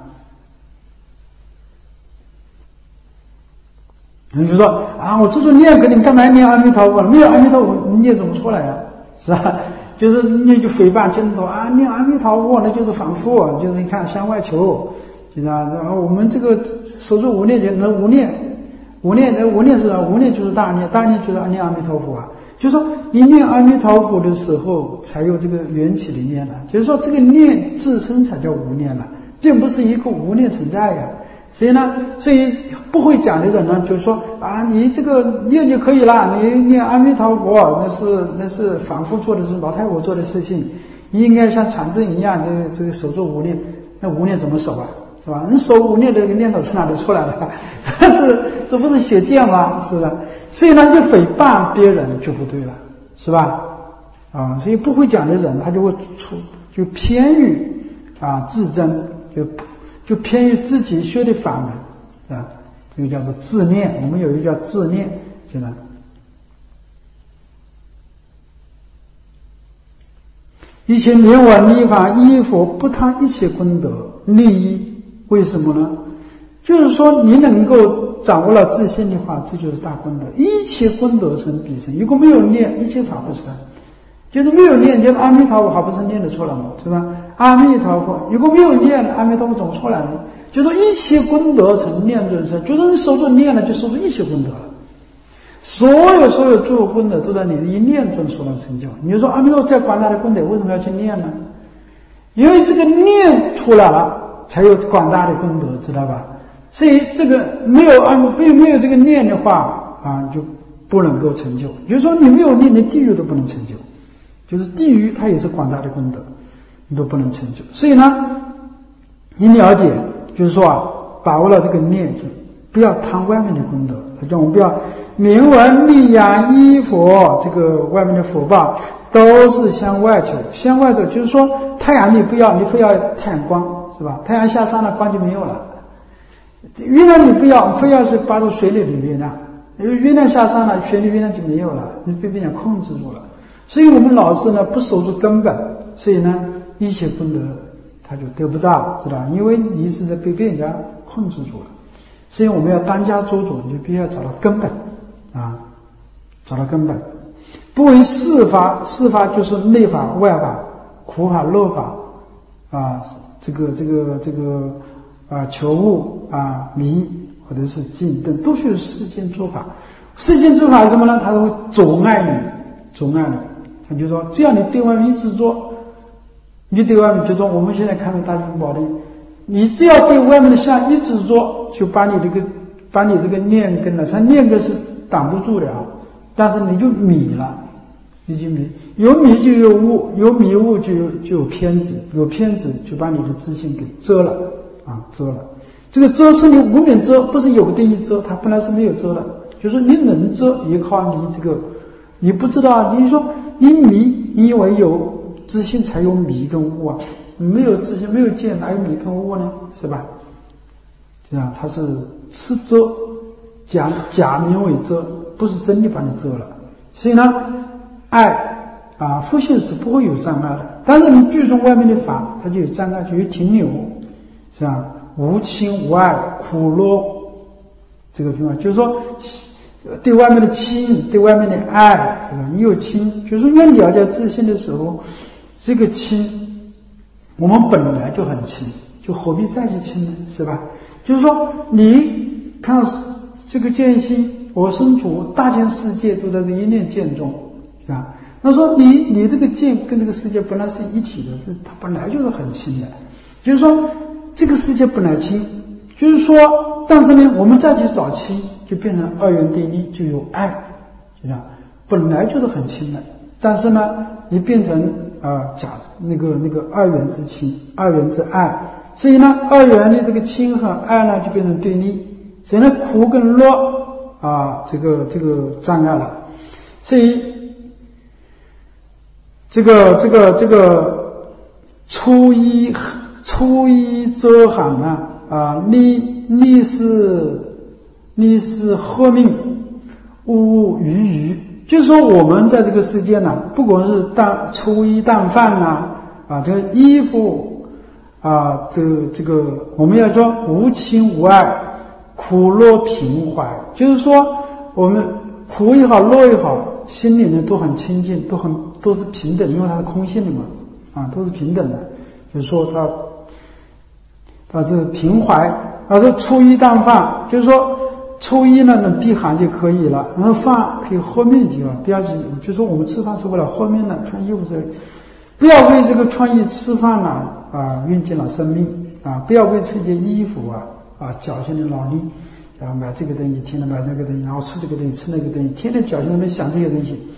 有人就说啊，我这种念给你干嘛念阿弥陀佛？没有阿弥陀佛，你念怎么出来呀？是吧？就是你就诽谤净土啊，念阿弥陀佛那就是反复，就是你看向外求，知道吧？然后我们这个守住无念，就能无念，无念那无念是啥？无念就是大念，大念就是念阿弥陀佛啊。就是说你念阿弥陀佛的时候，才有这个缘起的念了。就是说这个念自身才叫无念了，并不是一个无念存在呀。所以呢，所以不会讲的人呢，就是说啊，你这个念就可以了，你念阿弥陀佛，那是那是反复做的是老太婆做的事情，你应该像禅宗一样，这个这个守住无念。那无念怎么守啊？是吧？你守无念的这个念头从哪里出来的？这这不是写电吗？是吧？所以呢，就诽谤别人就不对了，是吧？啊，所以不会讲的人，他就会出就偏于啊自增，就就偏于自己学的法门，啊，这个叫做自念。我们有一个叫自念，现在一切念完立法依佛不贪一切功德利益，为什么呢？就是说你能够掌握了自信的话，这就是大功德。一切功德成彼身，如果没有念，一切法不成。就是没有念，就是阿弥陀佛还不是念得出来吗？是吧？阿弥陀佛，如果没有念，阿弥陀佛怎么出来呢？就是一切功德成念准身，就是你守住念了，就守住一切功德了。所有所有诸佛功德都在你的一念中所能成就。你就说阿弥陀佛再广大的功德，为什么要去念呢？因为这个念出来了，才有广大的功德，知道吧？所以这个没有啊，没有没有这个念的话啊，就不能够成就。比如说你没有念，连地狱都不能成就。就是地狱它也是广大的功德，你都不能成就。所以呢，你了解，就是说啊，把握了这个念，就不要贪外面的功德。叫我们不要名闻利养依佛，这个外面的福报都是向外求，向外求就是说太阳你不要，你非要太阳光，是吧？太阳下山了，光就没有了。月亮你不要，非要是扒到水里里面的， 因为月亮下山了，权力月亮就没有了，你被别人控制住了。所以我们老是呢不守住根本，所以呢一切功德他就得不到，知道？因为你是在被别人家控制住了。所以我们要当家做主，你就必须要找到根本啊，找到根本。不为事法，事法就是内法、外法、苦法、乐法啊，这个这个这个啊，求物啊、迷或者是静等，都是有世间诸法。世间诸法是什么呢？它会阻碍你，阻碍你。他就说，只要你对外面一执着，你就对外面执着。我们现在看到大雄宝殿，你只要对外面的相一执着，就把你这个把你这个念根了，它念根是挡不住的啊，但是你就迷了，你就迷，有迷就有悟，有迷悟就有就有偏执，有偏执就把你的自信给遮了啊，遮了。这个遮是你无名遮，不是有个定义遮，它本来是没有遮的，就是你能遮也靠你这个，你不知道，你说你迷，你以为有自信才有迷跟悟啊，没有自信没有见哪有迷跟悟呢？是吧？这样它是吃遮，假假名为遮，不是真的把你遮了。所以呢，爱啊，复性是不会有障碍的，但是你聚众外面的法，它就有障碍，就有停留，是吧？无亲无爱，苦乐，这个地方就是说，对外面的亲，对外面的爱，就是你有亲，就是越了解自信的时候，这个亲，我们本来就很亲，就何必再去亲呢？是吧？就是说，你看这个见心，我身处大千世界都在这一念见中，是吧？那说你你这个见跟这个世界本来是一体的，是它本来就是很亲的，就是说这个世界本来亲，就是说，但是呢，我们再去找亲，就变成二元对立，就有爱，就这样，本来就是很亲的，但是呢，也变成啊、呃、假那个那个二元之亲，二元之爱，所以呢，二元的这个亲和爱呢，就变成对立，所以呢，苦跟乐啊，这个这个障碍了，所以这个这个这个初一初一遮寒呢啊，逆逆是逆是喝命，无余余，就是说我们在这个世界呢，不管是当初一当饭呐啊，这个衣服啊，这个这个我们要说无亲无爱，苦乐平怀，就是说我们苦也好，乐也好，心里呢都很清净，都很都是平等，因为它是空性的嘛，啊，都是平等的。就是说它它是平怀，啊，说初一当饭，就是说初一呢能避寒就可以了，然后饭可以喝面就好，不要就是说我们吃饭是为了喝面呢，穿衣服是不要为这个穿衣吃饭呢啊用尽了生命啊，不要为这件衣服啊啊侥幸的劳力。然后买这个东西，天天买那个东西，然后吃这个东西，吃那个东西，天天侥幸的想这些东西。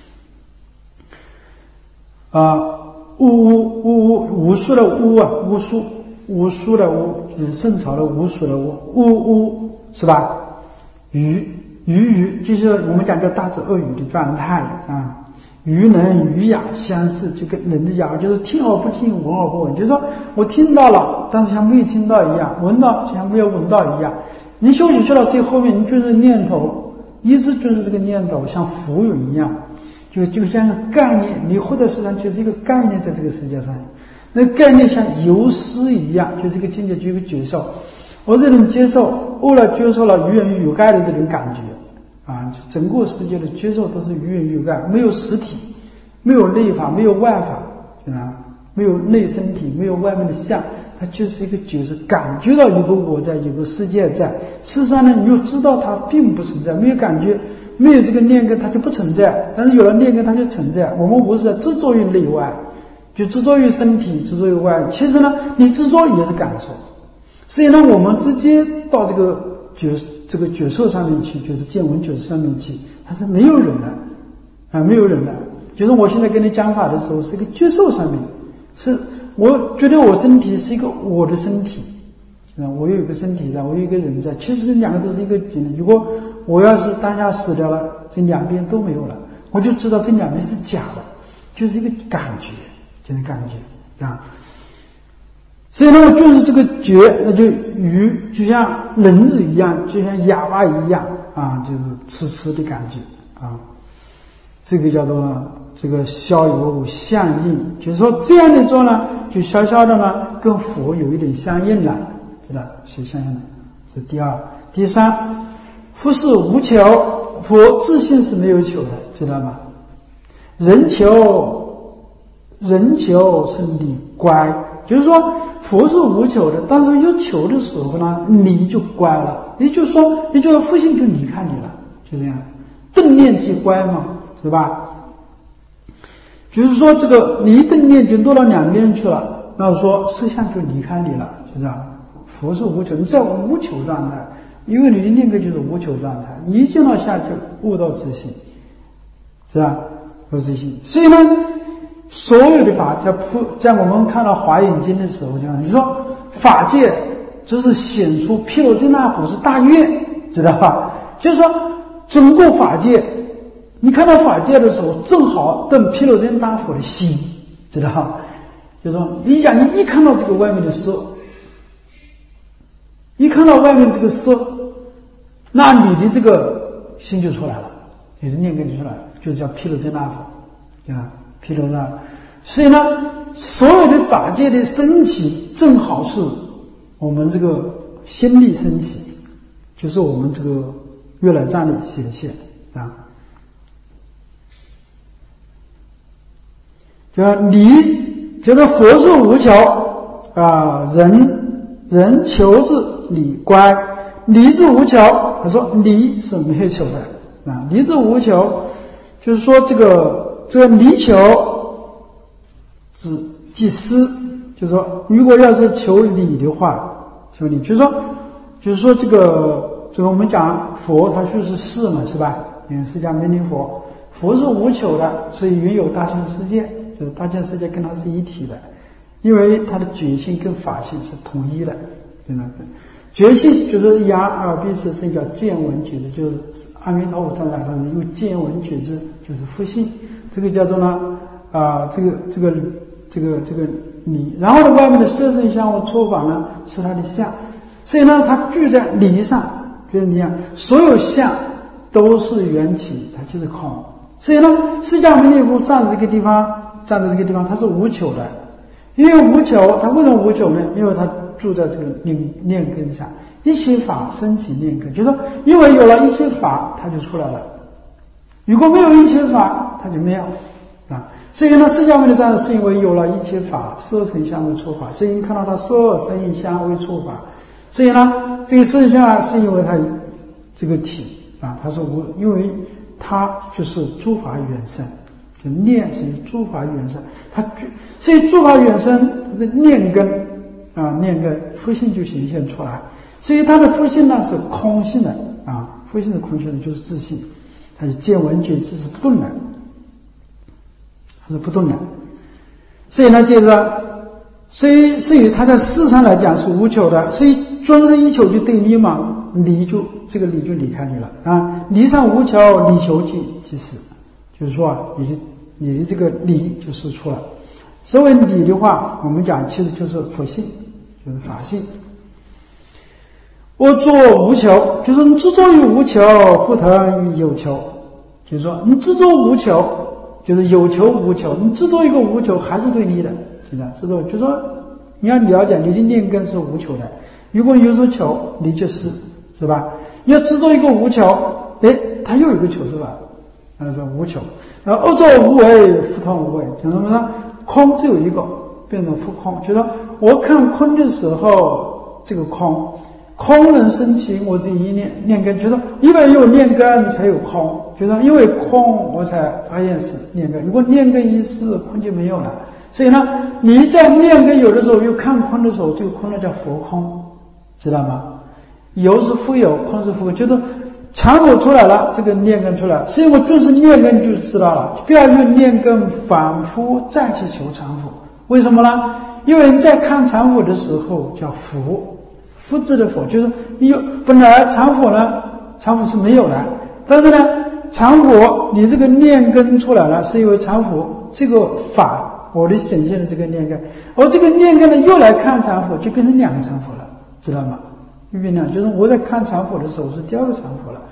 啊，巫巫巫巫无数的巫啊，巫数无数的巫，嗯，圣朝的无数的巫，巫巫是吧？鱼鱼鱼就是我们讲叫大智恶语的状态啊。鱼能鱼哑相似，就跟人的哑，就是听而不听，闻而不闻，就是说我听到了，但是像没有听到一样，闻到就像没有闻到一样。你休息去到最后面，你就是念头，一直就是这个念头，像浮云一样，就就像个概念，你活在世上就是一个概念，在这个世界上，那个概念像游丝一样，就是一个境界，就一个觉受。我这种接受，偶尔接受了于人于盖的这种感觉啊，整个世界的接受都是于人于盖，没有实体，没有内法，没有外法啊，没有内身体，没有外面的相。它就是一个觉受，感觉到有个我在，有个世界在。事实上呢，你又知道它并不存在，没有感觉，没有这个念根，它就不存在。但是有了念根，它就存在。我们不是在执着于内外，就执着于身体，执着于外。其实呢，你执着也是感受。所以呢，我们直接到这个觉这个觉受上面去，就是见闻觉受上面去，它是没有人的啊，没有人的。就是我现在跟你讲法的时候，是一个觉受上面是。我觉得我身体是一个我的身体，我有一个身体在，我有一个人在，其实这两个都是一个景的。如果我要是当下死掉了，这两边都没有了，我就知道这两边是假的，就是一个感觉，就是感觉啊。所以呢，就是这个觉，那就鱼就像人子一样，就像哑巴一样啊，就是痴痴的感觉啊。这个叫做这个消有相应，就是说这样的做呢，就小小的呢跟佛有一点相应了，知道是相应的。这第二，第三，佛是无求，佛自性是没有求的，知道吗？人求，人求是理乖，就是说佛是无求的，但是有求的时候呢，你就乖了，也就是说，也就是佛性就离开你了，就这样，顿念即乖嘛，是吧？就是说这个你一顿念就落到两边去了，那说思想就离开你了，是这样。佛是无求，你在无求状态，因为你的念根就是无求状态，一见到下就悟到自性，是吧？悟自性。所以呢，所有的法在普在我们看到华严经的时候，讲你说法界就是显出毗卢遮那佛是大愿，知道吧？就是说整个法界，你看到法界的时候，正好等毗卢遮那佛的心，知道吧？就是说你讲你一看到这个外面的色，一看到外面的这个色，那你的这个心就出来了，你的念根就出来了，就是叫毗卢遮那佛，啊，毗卢遮那。所以呢，所有的法界的升起，正好是我们这个心力升起，就是我们这个月来藏里显现啊。叫理，叫做佛是无求啊，人人求之理乖，理之无求。他说理是没有求的啊，理之无求，就是说这个这个理求指即思，就是说如果要是求理的话，求理就是说就是说这个这个我们讲佛他就是事嘛，是吧？嗯，释迦牟尼佛，佛是无求的，所以原有大千世界，就是大千世界跟他是一体的，因为他的觉性跟法性是统一的，对吧？觉性就是眼耳鼻舌身叫见闻觉知，就是阿弥陀佛上来他是用见闻觉知，就是佛性，这个叫做呢啊、呃，这个这个这个这个理，然后呢外面的色身香味触法呢是他的相，所以呢它聚在理上，就是你看所有相都是缘起，它就是空。所以呢释迦牟尼佛站在这个地方，站在这个地方它是无求的，因为无求，它为什么无求呢？因为它住在这个念念根上，一切法升起念根，就是说因为有了一切法它就出来了，如果没有一切法它就没有啊。所以呢释迦牟尼站是因为有了一切法，色声香味触法，所以你看到它色声香味触法，所以呢这个色相是因为它这个体啊，它是无，因为它就是诸法原生，就念是诸法原生，它所以诸法原生这念根啊，念根佛性就显现出来，所以它的佛性呢是空性的啊，佛性的空性的就是自性，它是见闻觉知是不动的，它是不动的。所以呢接着所以所以它在事上来讲是无求的，所以专生一求就对立嘛，离就这个离就离开你了啊，离上无求，理求即即死，就是说啊，你的你的这个理就失出了。所谓理的话，我们讲其实就是佛性，就是法性。我作无求，就是你执着于无求，复腾有求，就是说你执着无求，就是有求无求，你执着一个无求还是对立的，是这样。执着就是说你要了解你的念根是无求的，如果你有所求，你就是是吧？你要执着一个无求，哎，它又有一个求是吧？那是无求。然后恶作无为，复腾无为，讲什么呢？空只有一个，变成复空，就是说我看空的时候，这个空空能生起我自己一念念根，就是说因为有念根才有空，就是说因为空我才发现是念根，如果念根一失，空就没有了。所以呢你在念根有的时候又看空的时候，这个空呢叫佛空，知道吗？有是复有，空是复有，就是常否出来了，这个念根出来，所以我就是念根就知道了，不要用念根反复再去求常否。为什么呢？因为你在看常否的时候叫福，福字的否，就是有本来常否呢，常否是没有的，但是呢常否你这个念根出来了，是因为常否这个法我的显现的这个念根，而这个念根呢又来看常否，就变成两个常否了，知道吗？又变两，就是我在看常否的时候是第二个常否了。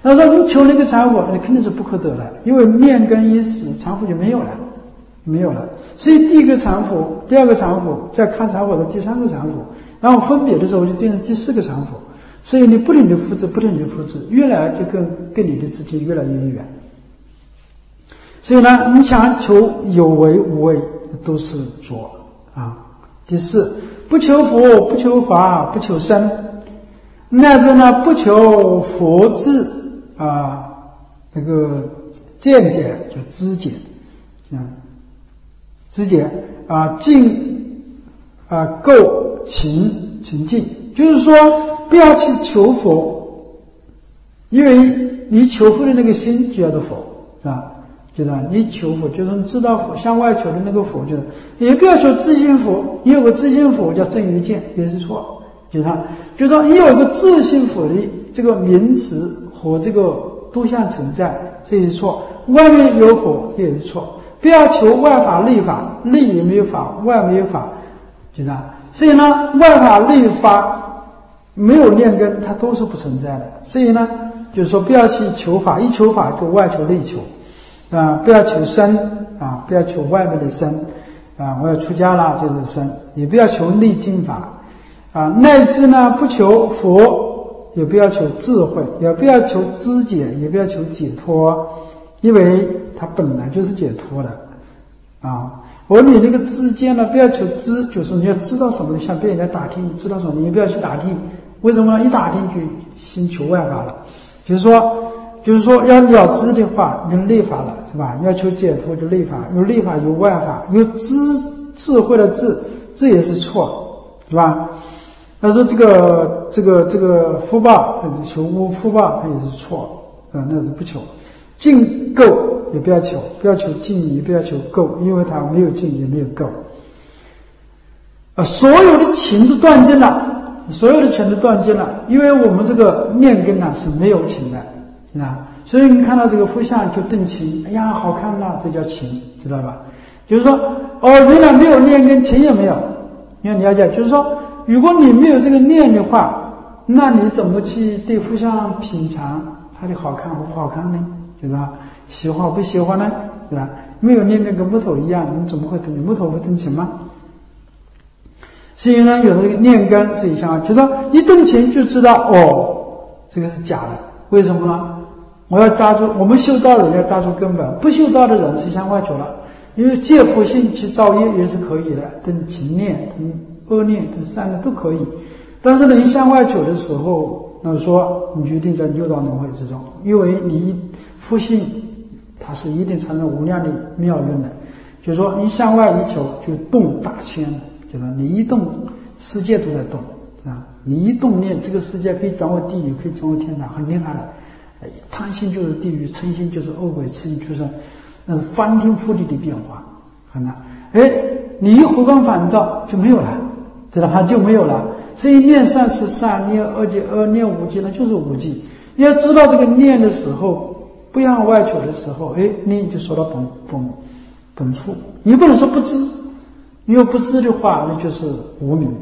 他说你求那个禅法，那肯定是不可得的，因为念根一死，禅法就没有了，没有了。所以第一个禅法，第二个禅法，再看禅法的第三个禅法，然后分别的时候就变成第四个禅法。所以你不停的复制，不停的复制，越来就跟跟你的自己越来越远。所以呢，你想求有为无为都是浊啊。第四，不求佛，不求法，不求僧，乃至呢不求佛智啊，那个见解就知解，啊，知解啊，净啊够情情境，就是说不要去求佛，因为你求佛的那个心就叫做佛，是吧？就是你求佛，就是你知道佛向外求的那个佛，就是也不要求自性佛。你有个自性佛叫正于见，也是错。就是他，就是说你有一个自性佛的这个名词和这个都相存在，这也是错。外面有佛，这也是错。不要求外法内法，内也没有法，外没有法，就这样。所以呢，外法内法没有念根，它都是不存在的。所以呢，就是说不要去求法，一求法就外求内求。啊，不要求僧啊，不要求外面的僧啊，我要出家了就是僧，也不要求内经法啊，乃至呢不求佛，也不要求智慧，也不要求知解，也不要求解脱，因为它本来就是解脱的啊。而你那个知见呢，不要求知，就是你要知道什么，向别人家打听，你知道什么，你也不要去打听，为什么呢？一打听就心求外法了，就是说。就是说要了知的话就内法了，是吧？要求解脱就内法，有内法有外法，有知智慧的智，这也是错，是吧？他说这个这个这个福报，求福报它也是错啊，那是不求。净够也不要求，不要求净，也不要求够，因为它没有净也没有够。啊，所有的情都断尽了，所有的情都断尽了，因为我们这个念根呢是没有情的。啊，所以你看到这个佛像就动情，哎呀，好看呐，这叫情，知道吧？就是说，哦，原来没有念跟情也没有，因为你要讲，就是说，如果你没有这个念的话，那你怎么去对佛像品尝它的好看或不好看呢？就是啊，喜欢不喜欢呢？对吧？没有念跟跟木头一样，你怎么会动？木头会动情吗？所以呢，有这个念根，所以像，就是说一动情就知道，哦，这个是假的，为什么呢？我要抓住我们修道人要抓住根本，不修道的人是向外求了，因为借福性去造业也是可以的，等情念、等恶念、等善念都可以。但是呢，你向外求的时候，那说你决定在六道轮回之中，因为你福性它是一定产生无量的妙用的，就是说你向外一求就动大千了，就是你一动世界都在动啊，你一动念这个世界可以转为地狱，可以转为天堂，很厉害的。哎，贪心就是地狱，嗔心就是恶鬼，痴心就是那是翻天覆地的变化，很难。哎，你一回光返照就没有了，知道吧？就没有了。所以念善是善，念恶即恶，念无记那就是无记。你要知道这个念的时候，不要外求的时候，哎，念就说到本本本处。你不能说不知，因为不知的话，那就是无明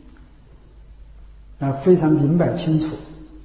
啊，非常明白清楚。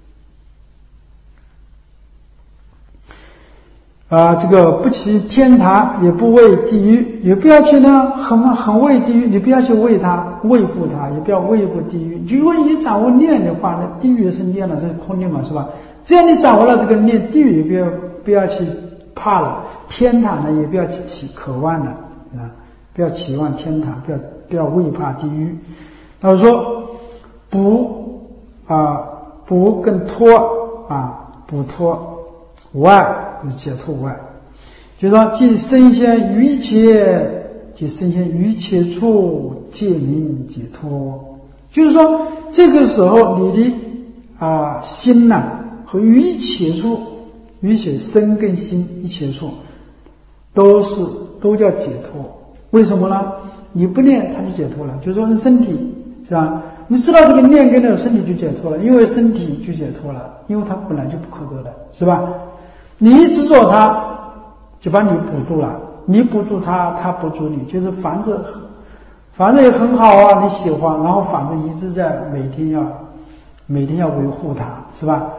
啊，这个不去天堂，也不畏地狱，也不要去呢，很很畏地狱，你不要去畏它，畏怖它，也不要畏怖地狱。如果你掌握念的话，那地狱是念了，这是空念嘛，是吧？这样你掌握了这个念，地狱也不要不要去怕了，天堂呢也不要去起渴望了啊，不要期望天堂，不要不要畏怕地狱。他说不啊，不跟脱啊，不脱无碍。解脱无碍，就是说即身先于一切，即身先于一切处，界名解脱。就是说这个时候你的啊心呐、啊、和于一切处，于一切身跟心一切处都是都叫解脱。为什么呢？你不念它就解脱了，就是说身体是吧？你知道这个念跟的身体就解脱了，因为身体就解脱了，因为它本来就不可得的，是吧？你一执着它，就把你捕住了。你捕住它，它捕住你，就是房子，房子也很好啊，你喜欢，然后房子一直在每天要，每天要维护它，是吧？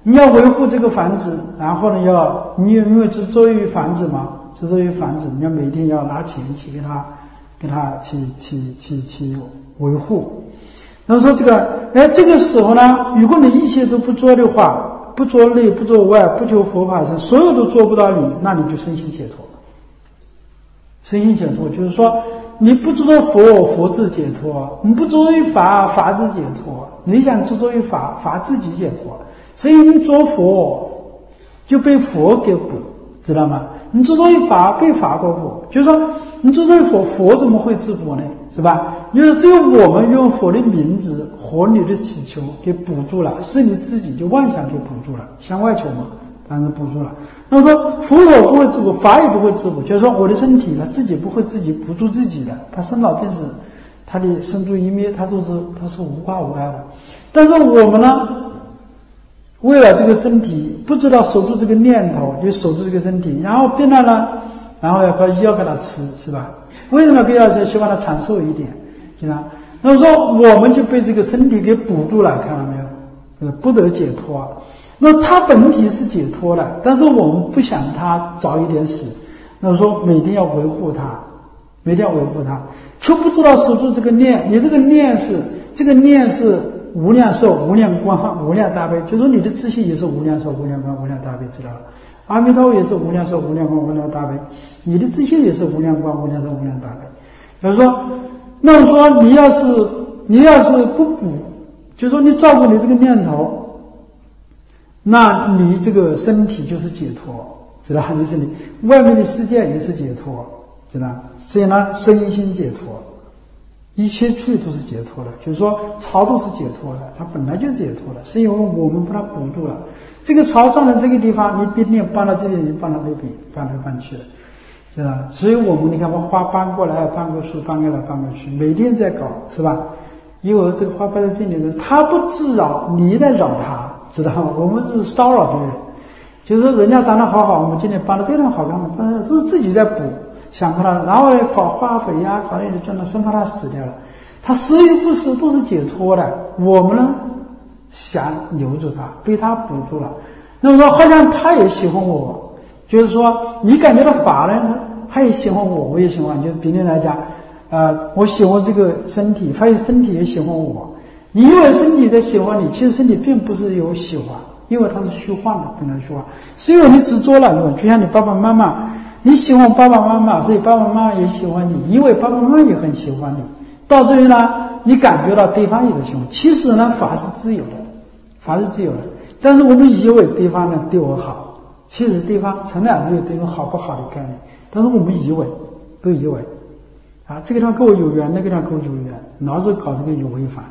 你要维护这个房子，然后呢，要你因为执着于房子嘛，执着于房子，你要每天要拿钱去给他，给他去去去去维护。然后说这个，哎，这个时候呢，如果你一切都不做的话，不做内不做外，不求佛法生，所有都做不到你，那你就身心解脱。身心解脱就是说，你不执着佛，佛自解脱；你不执着于法，法自解脱。你想执着于法，法自己解脱。所以你做佛就被佛给捕，知道吗？你执着于法，被法给捕。就是说，你执着于佛，佛怎么会自捕呢？是吧？就是只有我们用佛的名字和你的祈求给补住了，是你自己就妄想给补住了，向外求嘛，当然补住了。那么说佛陀不会自补，法也不会自补，就是说我的身体呢自己不会自己补住自己的，他生老病死，他的生住异灭，他都是他是无挂无碍的。但是我们呢，为了这个身体，不知道守住这个念头，就守住这个身体，然后病了呢，然后要靠药给他吃，是吧？为什么给药吃？希望他长寿一点，是吧？那么说我们就被这个身体给补住了，看到没有？不得解脱。那他本体是解脱的，但是我们不想他早一点死，那么说每天要维护他，每天要维护他，却不知道守住这个念。你这个念是这个念是无量寿、无量光、无量大悲，就说你的自信也是无量寿、无量光、无量大悲，知道了？阿弥陀佛也是无量寿、无量光、无量大悲，你的自信也是无量光、无量寿、无量大悲。就是说，那么说你要是你要是不补，就是说你照顾你这个念头，那你这个身体就是解脱，知道？就是你外面的世界也是解脱，知道？所以呢，身心解脱，一切处都是解脱的。就是说，潮都是解脱的，它本来就是解脱的，是因为我们把它补住了。这个潮站在这个地方，你别念搬到这里，你搬到那边，搬来搬去的，知道？所以我们你看，把花搬过来，搬过去，搬过来，搬过去，每天在搞，是吧？因为这个花搬在这里的，它不自扰，你在扰它。知道吗？我们是骚扰别人，就是说人家长得好好，我们今天搬得非常好看的，但是都是自己在补，想把它，然后搞化肥呀、啊，搞那些，真的生怕它死掉了。它死与不死都是解脱的，我们呢想留住它，被它补住了。那么说，好像他也喜欢我，就是说你感觉到法呢，他也喜欢我，我也喜欢。就比例来讲，呃，我喜欢这个身体，发现身体也喜欢我。你以为身体在喜欢你，其实身体并不是有喜欢，因为它是虚幻的，不能虚幻。是因为你执着了，就像你爸爸妈妈，你喜欢爸爸妈妈，所以爸爸妈妈也喜欢你，因为爸爸妈妈也很喜欢你。到最后呢，你感觉到对方也在喜欢。其实呢，法是自由的，法是自由的。但是我们以为对方呢对我好，其实对方从来没有对我好不好的概念。但是我们以为，都以为，啊，这个地方跟我有缘，那个地方跟我有缘，老是搞这个有为法。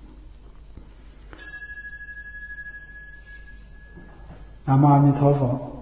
南无阿弥陀佛。